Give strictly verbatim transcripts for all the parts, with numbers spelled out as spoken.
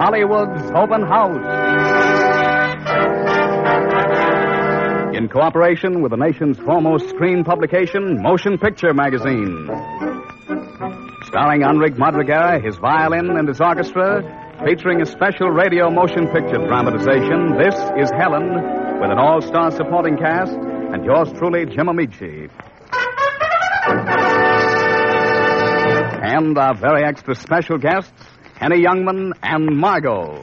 Hollywood's Open House. In cooperation with the nation's foremost screen publication, Motion Picture Magazine. Starring Enrique Madriguera, his violin, and his orchestra, featuring a special radio motion picture dramatization, this is Helen, with an all-star supporting cast, and yours truly, Jim Amici. And our very extra special guests, Henny Youngman and Margot.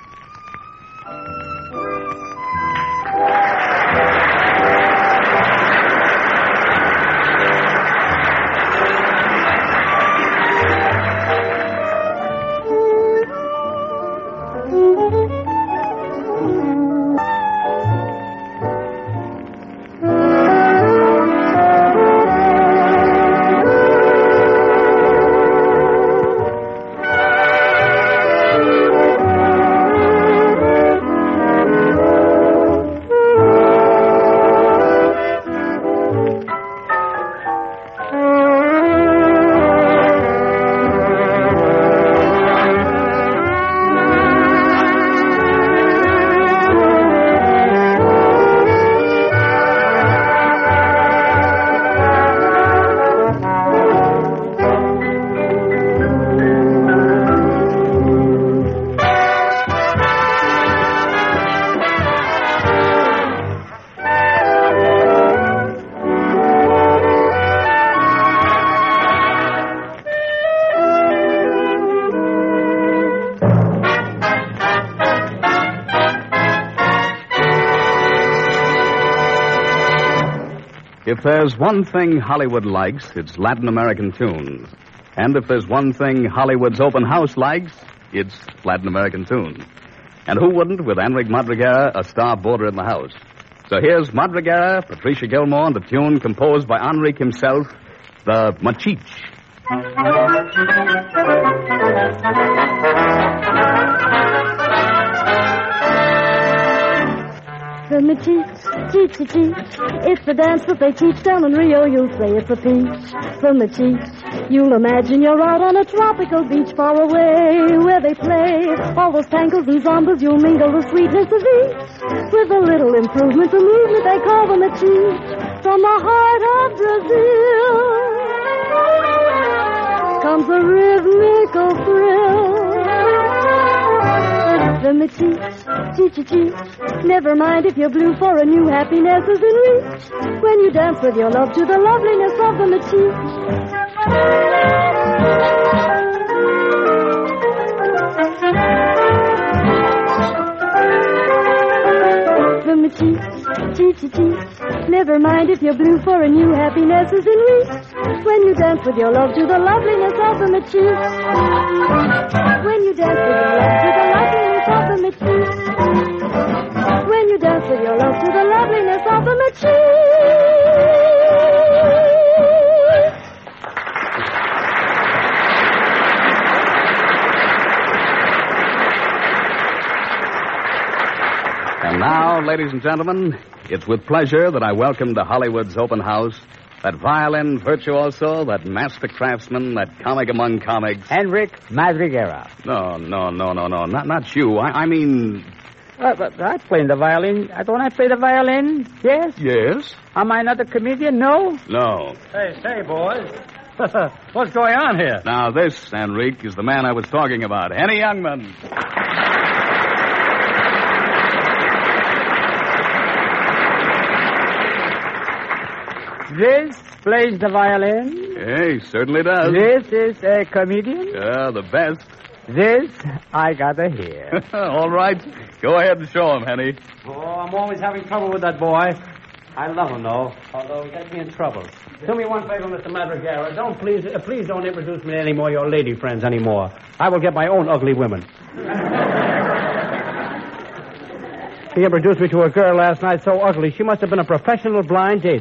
If there's one thing Hollywood likes, it's Latin American tunes. And if there's one thing Hollywood's Open House likes, it's Latin American tunes. And who wouldn't with Enrique Madriguera, a star boarder in the house? So here's Madriguera, Patricia Gilmore, and the tune composed by Enrique himself, the Machiche. The Machiche, Cheech, Cheech. It's the dance that they teach down in Rio. You'll say it's a peach. The Machiche. You'll imagine you're out on a tropical beach far away where they play all those tangles and zambas. You'll mingle the sweetness of each with a little improvement, the movement they call the Machiche. From the heart of Brazil comes a rhythmical thrill. The Machiche, Cheech, Cheech. Never mind if you're blue, for a new happiness is in reach when you dance with your love to the loveliness of the Machiche. The Machiche, Cheech, Cheech. Never mind if you're blue, for a new happiness is in reach when you dance with your love to the loveliness of the Machiche. When you dance with your love to the loveliness of the Machiche. When you dance with your love to the loveliness of the Machiche. And now, ladies and gentlemen, it's with pleasure that I welcome to Hollywood's Open House that violin virtuoso, that master craftsman, that comic among comics. Enrique Madriguera. No, no, no, no, no, not not you. I, I mean... Uh, but I play the violin. Uh, Don't I play the violin? Yes? Yes? Am I not a comedian? No? No. Hey, say, boys. What's going on here? Now, this, Enrique, is the man I was talking about. Henny Youngman. This plays the violin. Yeah, he certainly does. This is a comedian. Yeah, the best. This I gotta hear. All right. Go ahead and show him, Henny. Oh, I'm always having trouble with that boy. I love him, though, although he gets me in trouble. Do me one favor, Mister Madriguera. Don't please, uh, please don't introduce me to any more of your lady friends anymore. I will get my own ugly women. He introduced me to a girl last night so ugly, she must have been a professional blind date.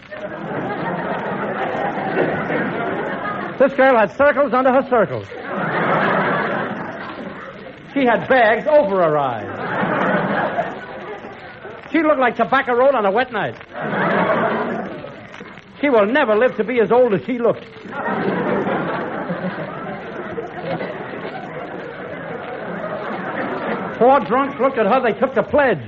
This girl had circles under her circles. She had bags over her eyes. She looked like tobacco road on a wet night. She will never live to be as old as she looked. Four drunks looked at her. They took the pledge.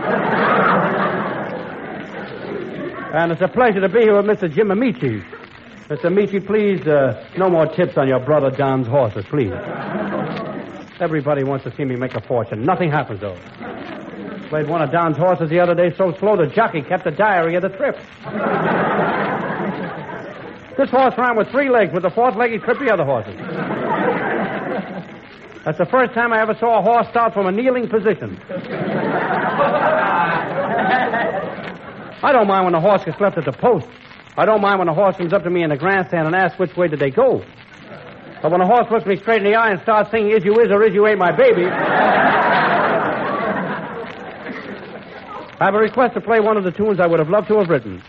And it's a pleasure to be here with Mister Jim Amici. Mister Amici, please, uh, no more tips on your brother Don's horses, please. Everybody wants to see me make a fortune. Nothing happens, though. Played one of Don's horses the other day so slow the jockey kept a diary of the trip. This horse ran with three legs. With the fourth leg, he tripped the other horses. That's the first time I ever saw a horse start from a kneeling position. I don't mind when a horse gets left at the post. I don't mind when a horse comes up to me in the grandstand and asks which way did they go. But when a horse looks me straight in the eye and starts singing, "Is you is or is you ain't my baby," I have a request to play one of the tunes I would have loved to have written.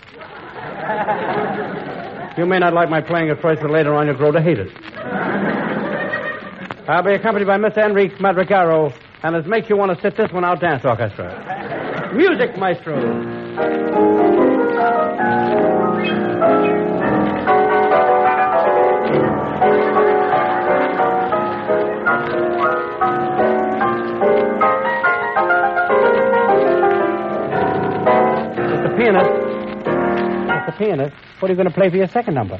You may not like my playing at first, but later on you'll grow to hate it. I'll be accompanied by Mister Enrique Madrigaro, and it makes you want to sit this one out, dance orchestra. Music, maestro. Mister Pianist. Mister Pianist, what are you going to play for your second number?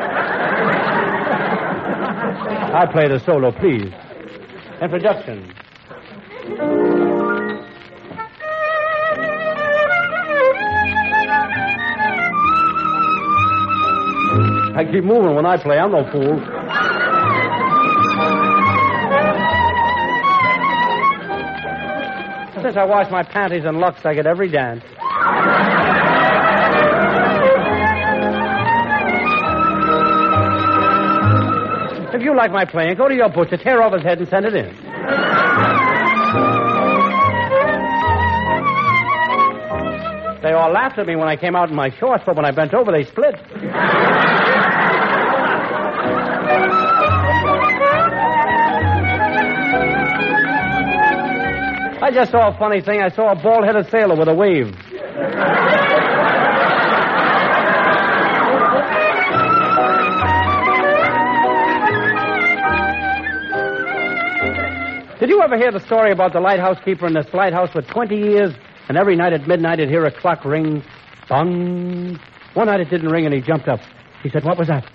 I play the solo, please. Introduction. I keep moving when I play. I'm no fool. Since I wash my panties in Lux, I get every dance. If you like my playing, go to your butcher, tear off his head, and send it in. They all laughed at me when I came out in my shorts, but when I bent over, they split. I just saw a funny thing. I saw a bald-headed sailor with a wave. Did you ever hear the story about the lighthouse keeper in this lighthouse for twenty years, and every night at midnight he'd hear a clock ring? Bung. One night it didn't ring, and he jumped up. He said, "What was that?"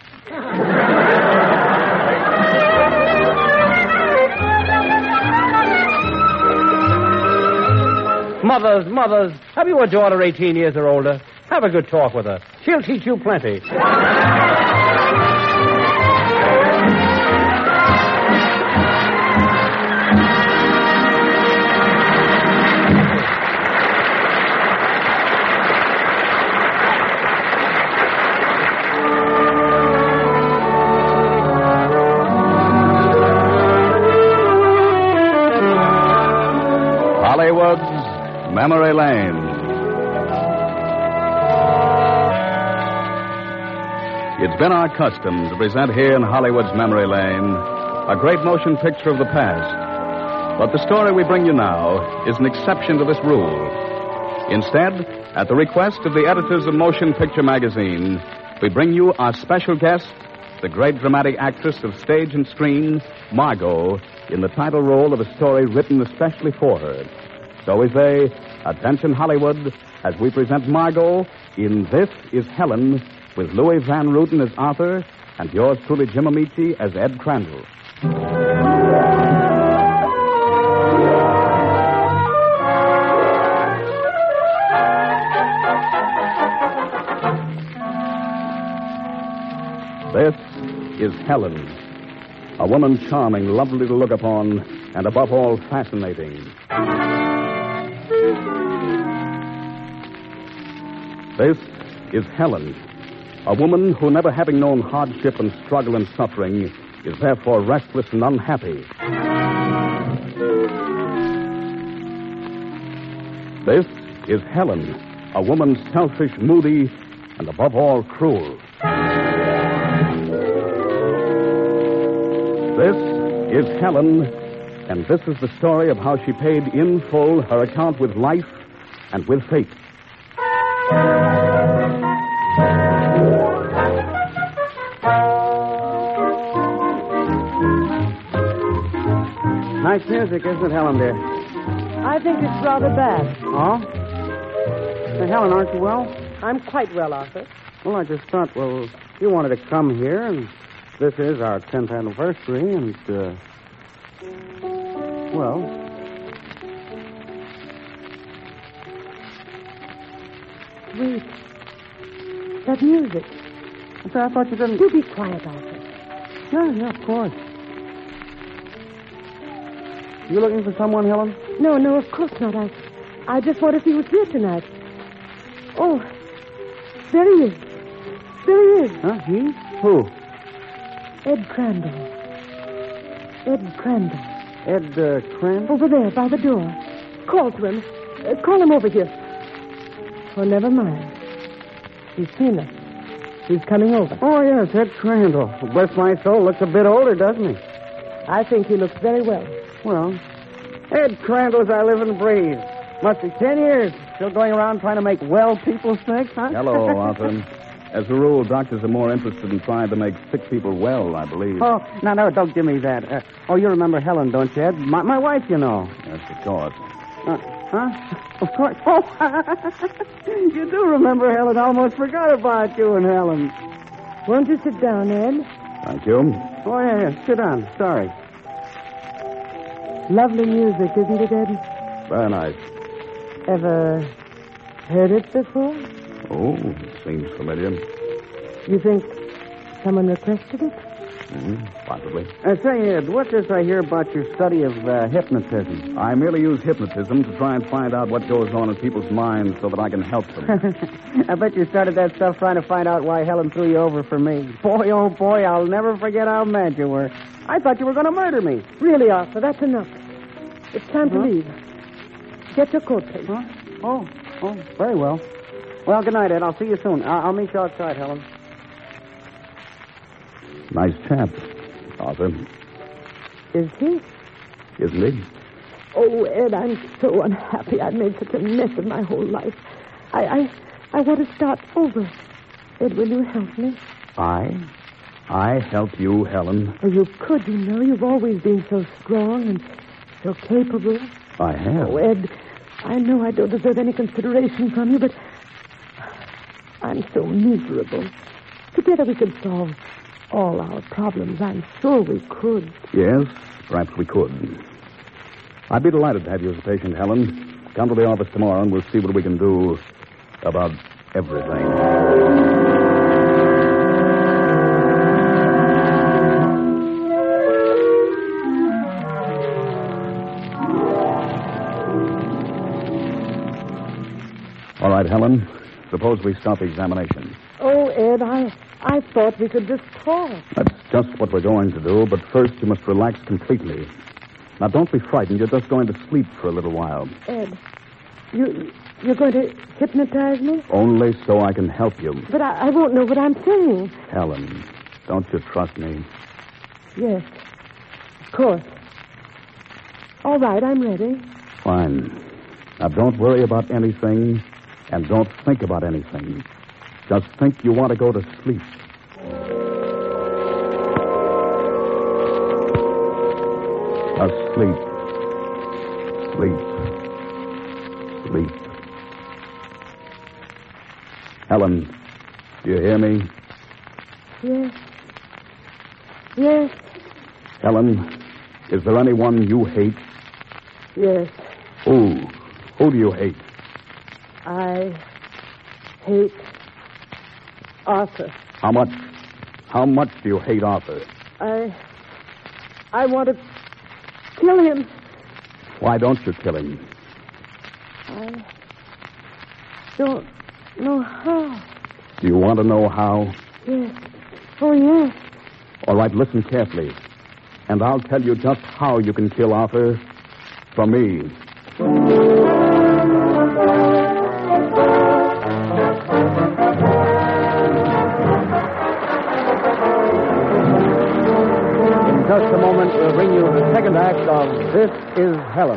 Mothers, mothers, have you a daughter eighteen years or older? Have a good talk with her. She'll teach you plenty. Hollywood's Memory Lane. It's been our custom to present here in Hollywood's Memory Lane a great motion picture of the past. But the story we bring you now is an exception to this rule. Instead, at the request of the editors of Motion Picture Magazine, we bring you our special guest, the great dramatic actress of stage and screen, Margot, in the title role of a story written especially for her. So we say, attention Hollywood, as we present Margot in This Is Helen, with Louis Van Ruten as Arthur, and yours truly, Jim Amici, as Ed Crandall. This is Helen, a woman charming, lovely to look upon, and above all, fascinating. This is Helen, a woman who, never having known hardship and struggle and suffering, is therefore restless and unhappy. This is Helen, a woman selfish, moody, and above all, cruel. This is Helen, and this is the story of how she paid in full her account with life and with fate. Nice music, isn't it, Helen, dear? I think it's rather bad. Oh? Hey, Helen, aren't you well? I'm quite well, Arthur. Well, I just thought, well, you wanted to come here, and this is our tenth anniversary, and, uh, well... Wait. That music. I thought you didn't... You be quiet, Arthur. Yeah, yeah, of course. You looking for someone, Helen? No, no, of course not. I, I just wondered if he was here tonight. Oh, there he is. There he is. Huh? He? Who? Ed Crandall. Ed Crandall. Ed uh, Crandall? Over there, by the door. Call to him. Uh, call him over here. Oh, never mind. He's seen us. He's coming over. Oh, yes, Ed Crandall. Bless my soul, looks a bit older, doesn't he? I think he looks very well. Well, Ed Crandall, as I live and breathe. Must be ten years. Still going around trying to make well people sick, huh? Hello, Arthur. As a rule, doctors are more interested in trying to make sick people well, I believe. Oh, no, no, don't give me that. Uh, oh, you remember Helen, don't you, Ed? My, my wife, you know. Yes, of course. Uh, huh? Of course. Oh, you do remember Helen. I almost forgot about you and Helen. Won't you sit down, Ed? Thank you. Oh, yeah, yeah. Sit down. Sorry. Lovely music, isn't it, Ed? Very nice. Ever heard it before? Oh, seems familiar. You think someone requested it? Mm, possibly. Uh, say, Ed, what's this I hear about your study of uh, hypnotism? I merely use hypnotism to try and find out what goes on in people's minds so that I can help them. I bet you started that stuff trying to find out why Helen threw you over for me. Boy, oh boy, I'll never forget how mad you were. I thought you were going to murder me. Really, Arthur, that's enough. It's time Huh? to leave. Get your coat, please. Huh? Oh, oh, very well. Well, good night, Ed. I'll see you soon. I- I'll meet you outside, Helen. Nice chap, Arthur, Is he? isn't he? Oh, Ed, I'm so unhappy. I've made such a mess of my whole life. I, I, I want to start over. Ed, will you help me? I? I help you, Helen? Oh, you could, you know. You've always been so strong and so capable. I have. Oh, Ed, I know I don't deserve any consideration from you, but I'm so miserable. Together we could solve all our problems. I'm sure we could. Yes, perhaps we could. I'd be delighted to have you as a patient, Helen. Come to the office tomorrow and we'll see what we can do about everything. All right, Helen. Suppose we stop the examination. Oh, Ed, I, I thought we could just talk. That's just what we're going to do, but first you must relax completely. Now, don't be frightened. You're just going to sleep for a little while. Ed, you, you're going to hypnotize me? Only so I can help you. But I, I won't know what I'm saying. Helen, don't you trust me? Yes, of course. All right, I'm ready. Fine. Now, don't worry about anything, and don't think about anything. Just think you want to go to sleep. Just sleep. Sleep. Sleep. Helen, do you hear me? Yes. Yes. Helen, is there anyone you hate? Yes. Who? Who do you hate? I hate Arthur. How much? How much do you hate Arthur? I... I want to kill him. Why don't you kill him? I don't know how. Do you want to know how? Yes. Oh, yes. All right, listen carefully. And I'll tell you just how you can kill Arthur for me. In just a moment, we'll bring you the second act of This Is Helen.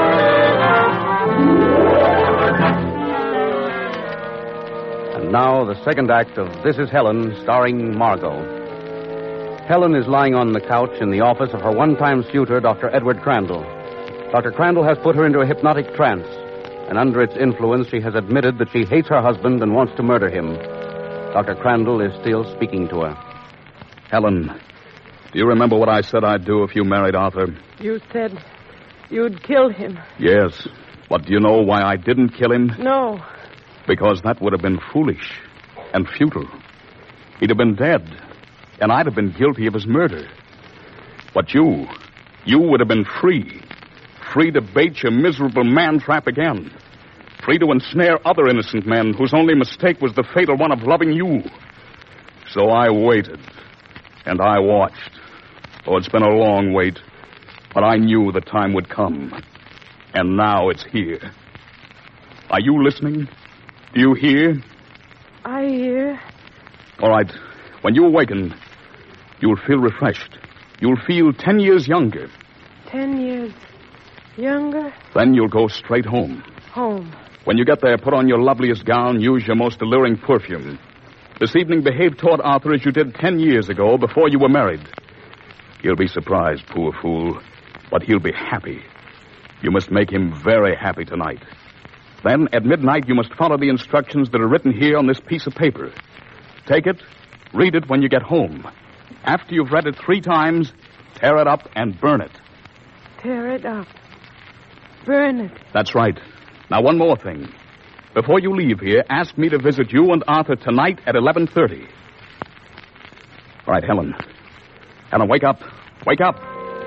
And now, the second act of This Is Helen, starring Margot. Helen is lying on the couch in the office of her one-time suitor, Doctor Edward Crandall. Doctor Crandall has put her into a hypnotic trance, and under its influence, she has admitted that she hates her husband and wants to murder him. Doctor Crandall is still speaking to her. Helen, do you remember what I said I'd do if you married Arthur? You said you'd kill him. Yes. But do you know why I didn't kill him? No. Because that would have been foolish and futile. He'd have been dead, and I'd have been guilty of his murder. But you, you would have been free. Free to bait your miserable man-trap again. Free to ensnare other innocent men whose only mistake was the fatal one of loving you. So I waited, and I watched. Oh, it's been a long wait, but I knew the time would come. And now it's here. Are you listening? Do you hear? I hear. All right. When you awaken, you'll feel refreshed. You'll feel ten years younger. Ten years younger? Then you'll go straight home. Home. When you get there, put on your loveliest gown, use your most alluring perfume. This evening, behave toward Arthur as you did ten years ago before you were married. He'll be surprised, poor fool, but he'll be happy. You must make him very happy tonight. Then, at midnight, you must follow the instructions that are written here on this piece of paper. Take it, read it when you get home. After you've read it three times, tear it up and burn it. Tear it up. Burn it. That's right. Now, one more thing. Before you leave here, ask me to visit you and Arthur tonight at eleven thirty. All right, Helen. Helen, wake up. Wake up.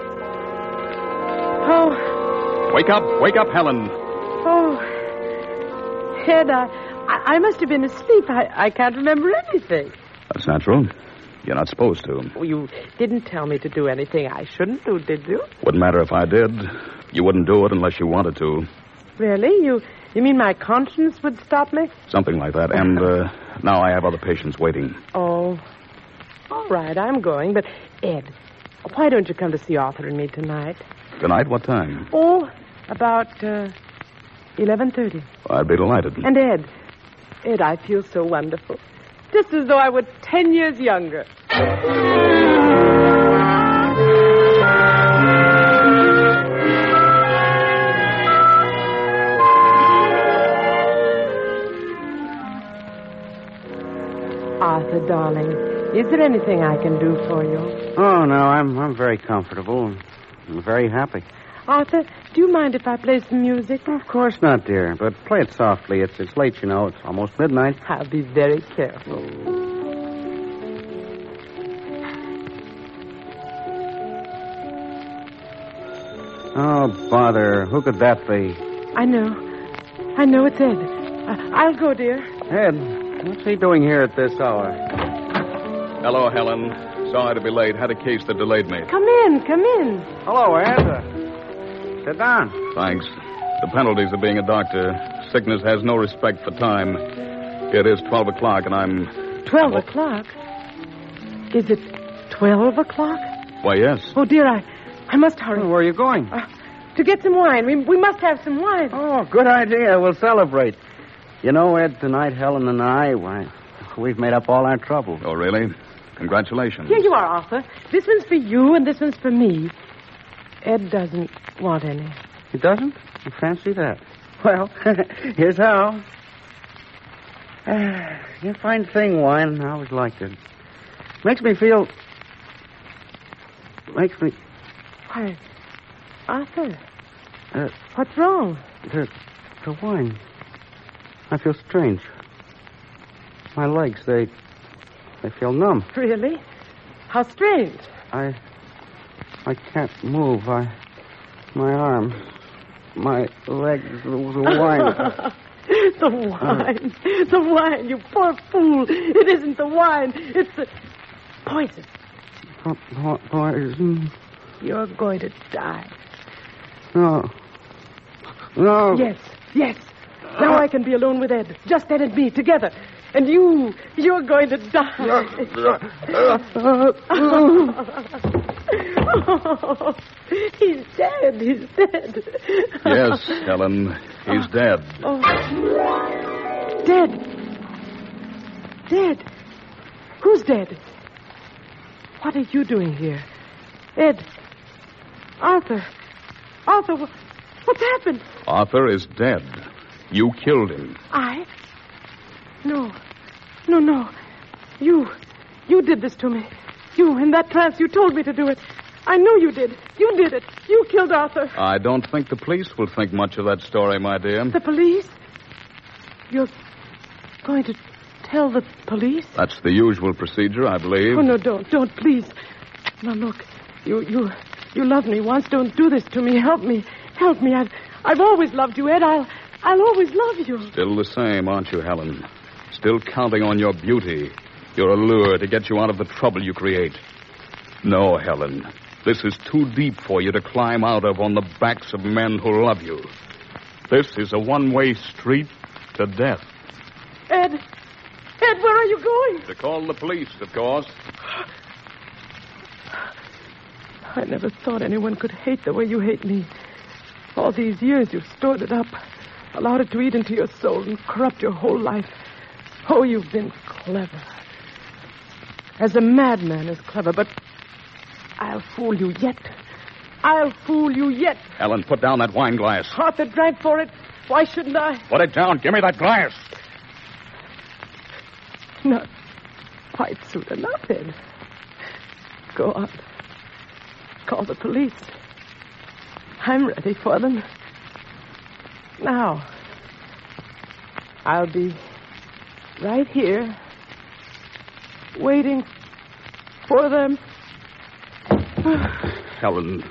Oh. Wake up. Wake up, Helen. Oh. Ed, I, I, I must have been asleep. I, I can't remember anything. That's natural. You're not supposed to. Oh, you didn't tell me to do anything I shouldn't do, did you? Wouldn't matter if I did. You wouldn't do it unless you wanted to. Really? You you mean my conscience would stop me? Something like that. And uh, now I have other patients waiting. Oh. All right, I'm going. But, Ed, why don't you come to see Arthur and me tonight? Tonight? What time? Oh, about uh, eleven thirty. I'd be delighted. And, Ed, Ed, I feel so wonderful. Just as though I were ten years younger. Arthur, darling, is there anything I can do for you? Oh, no, I'm I'm very comfortable. I'm very happy. Arthur, do you mind if I play some music? Of course not, dear, but play it softly. It's it's late, you know. It's almost midnight. I'll be very careful. Oh, bother. Who could that be? I know. I know it's Ed. I- I'll go, dear. Ed, what's he doing here at this hour? Hello, Helen. Sorry to be late. Had a case that delayed me. Come in, come in. Hello, Ed. Uh, sit down. Thanks. The penalties of being a doctor. Sickness has no respect for time. It is twelve o'clock, and I'm... Twelve o'clock? Is it twelve o'clock? Why, yes. Oh, dear, I, I must hurry. Where are you going? Uh, to get some wine. We, we must have some wine. Oh, good idea. We'll celebrate. You know, Ed, tonight Helen and I, why, we've made up all our trouble. Oh, really? Congratulations. Here you are, Arthur. This one's for you, and this one's for me. Ed doesn't want any. He doesn't? You fancy that? Well, here's how. Uh, you fine thing, wine. I always liked it. Makes me feel... Makes me... Why, Arthur, Uh, what's wrong? the, the wine. I feel strange. My legs, they... They feel numb. Really? How strange. I... I can't move. I... My arms... My legs... The wine... The wine. The wine, you poor fool. It isn't the wine. It's the poison. Po- po- Poison... You're going to die. No. No. Yes, yes. Now I can be alone with Ed. Just Ed and me together. And you, you're going to die. Oh, he's dead. He's dead. Yes, Helen. He's dead. Oh. Dead. dead. Who's dead? What are you doing here? Ed. Arthur. Arthur, wh- what's happened? Arthur is dead. You killed him. I? No. No, no. You. You did this to me. You, in that trance, you told me to do it. I know you did. You did it. You killed Arthur. I don't think the police will think much of that story, my dear. The police? You're going to tell the police? That's the usual procedure, I believe. Oh, no, don't. Don't, please. Now, look. You, you, you loved me once. Don't do this to me. Help me. Help me. I've, I've always loved you, Ed. I'll, I'll always love you. Still the same, aren't you, Helen? Still counting on your beauty, your allure to get you out of the trouble you create. No, Helen. This is too deep for you to climb out of on the backs of men who love you. This is a one-way street to death. Ed. Ed, where are you going? To call the police, of course. I never thought anyone could hate the way you hate me. All these years you've stored it up, allowed it to eat into your soul and corrupt your whole life. Oh, you've been clever. As a madman is clever, but I'll fool you yet. I'll fool you yet. Helen, put down that wine glass. Arthur drank for it. Why shouldn't I? Put it down. Give me that glass. Not quite soon enough, Ed. Go on. Call the police. I'm ready for them. Now, I'll be right here, waiting for them. Helen.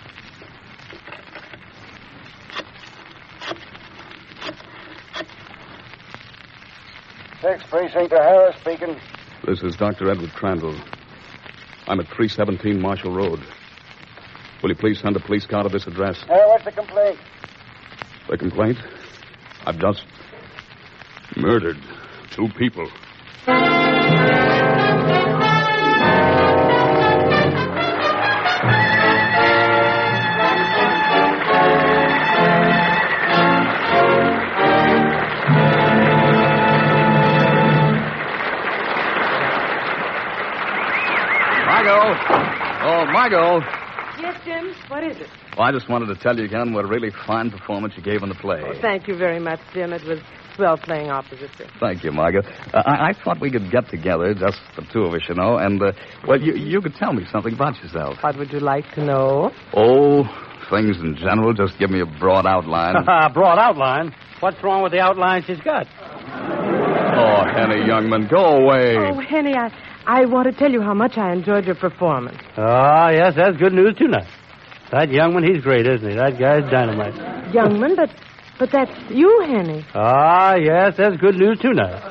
Sixth Precinct, O'Hara speaking. This is Doctor Edward Crandall. I'm at three seventeen Marshall Road. Will you please send a police car to this address? Uh, what's the complaint? The complaint? I've just murdered two people. Margot! Oh, Margot! Yes, Jim? What is it? Well, I just wanted to tell you again what a really fine performance you gave in the play. Oh, thank you very much, Jim. It was swell playing opposite you. Thank you, Margot. Uh, I-, I thought we could get together, just the two of us, you know, and, uh, well, you, you could tell me something about yourself. What would you like to know? Oh, things in general. Just give me a broad outline. Broad outline? What's wrong with the outline she's got? Oh, Henny Youngman, go away. Oh, Henny, I, I want to tell you how much I enjoyed your performance. Oh, yes, that's good news, too, now. That Youngman, he's great, isn't he? That guy's dynamite. Youngman, but but that's you, Henny. Ah, yes, that's good news, too, now.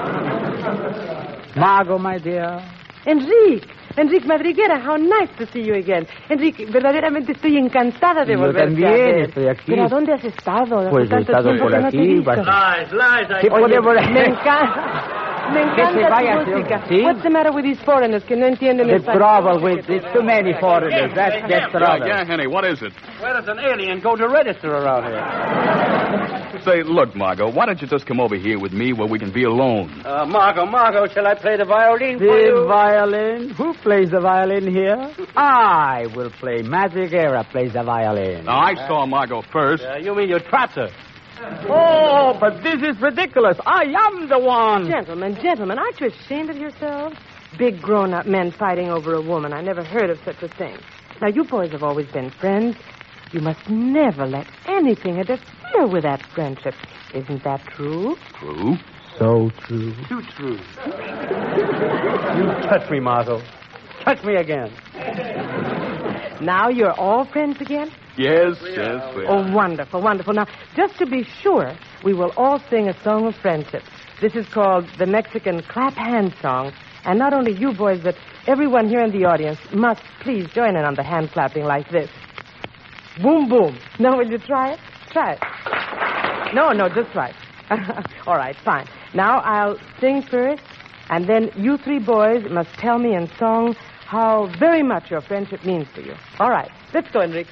Margot, my dear. Enrique. Enrique Madriguera, how nice to see you again. Enrique, verdaderamente estoy encantada de Yo volverte también a ver. estoy aquí. ¿Pero a dónde has estado? Pues he Tanto estado tiempo por que no te he aquí, visto. bas- Lies, lies. Sí, I... puede volver. Me encanta. Me encanta se vaya, tu música. ¿sí? What's the matter with these foreigners que no entienden The español? trouble with it's too many foreigners. That's the Yeah, trouble. yeah, Henny, what is it? Where does an alien go to register around here? Say, look, Margot, why don't you just come over here with me where we can be alone? Uh, Margot, Margot, shall I play the violin for The you? violin? Who plays the violin here? I will play. Madriguera plays the violin. Now, I saw Margot first. Uh, you mean your trotter? Oh, but this is ridiculous. I am the one. Gentlemen, gentlemen, aren't you ashamed of yourselves? Big grown-up men fighting over a woman. I never heard of such a thing. Now, you boys have always been friends. You must never let anything interfere with that friendship. Isn't that true? True. So true. Too true. You touch me, Margot. Touch me again. Now you're all friends again? Yes, yes, we are. Oh, wonderful, wonderful. Now, just to be sure, we will all sing a song of friendship. This is called the Mexican Clap Hand Song. And not only you boys, but everyone here in the audience must please join in on the hand clapping like this. Boom, boom. Now, will you try it? Try it. No, no, just try it. All right, fine. Now, I'll sing first, and then you three boys must tell me in song how very much your friendship means to you. All right, let's go, Enrique.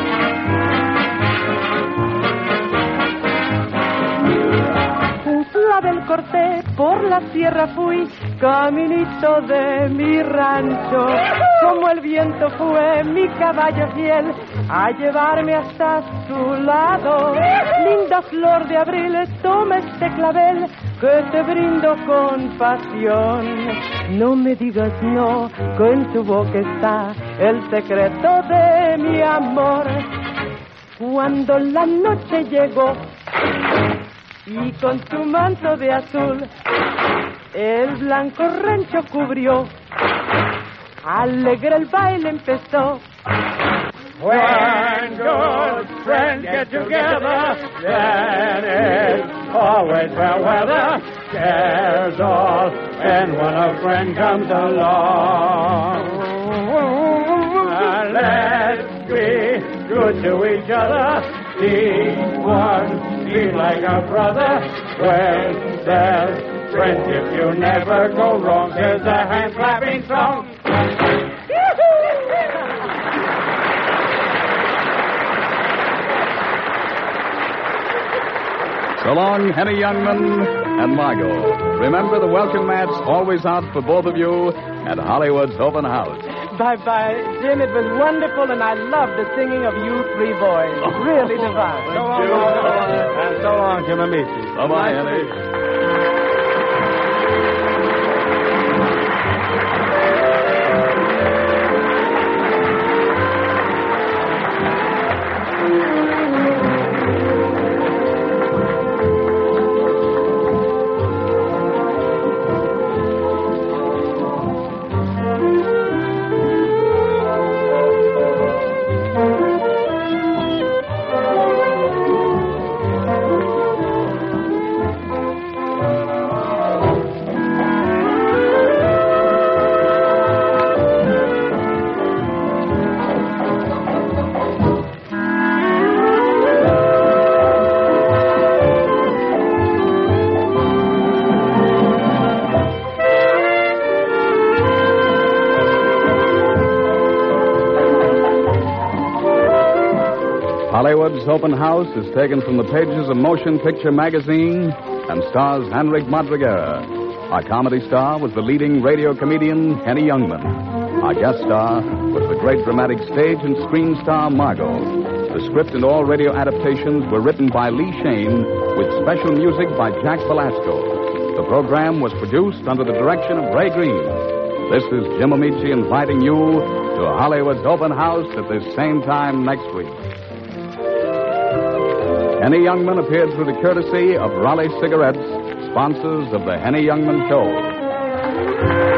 Whose Isabel corté, por la sierra fui, caminito de mi rancho. Como el viento fue mi caballo fiel a llevarme hasta su lado. Linda flor de abril, toma este clavel que te brindo con pasión. No me digas no, que en tu boca está el secreto de mi amor. Cuando la noche llegó y con su manto de azul el blanco rancho cubrió, alegre el baile empezó. When good friends get together, then it's always fair weather. Cares all, and when a friend comes along, let's be good to each other. Each one be like a brother. When there's friendship, you never go wrong. There's a hand clapping song. So long, Henny Youngman and Margot. Remember, the welcome mat's always out for both of you at Hollywood's open house. Bye-bye, Jim. It was wonderful, and I love the singing of you three boys. Really divine. So long, Margot. And so long, Jim Amici. Bye-bye, Henny. Hollywood's Open House is taken from the pages of Motion Picture Magazine and stars Henrik Madriguera. Our comedy star was the leading radio comedian Henny Youngman. Our guest star was the great dramatic stage and screen star Margot. The script and all radio adaptations were written by Lee Shane with special music by Jack Velasco. The program was produced under the direction of Ray Green. This is Jim Amici inviting you to Hollywood's Open House at this same time next week. Henny Youngman appeared through the courtesy of Raleigh Cigarettes, sponsors of the Henny Youngman Show.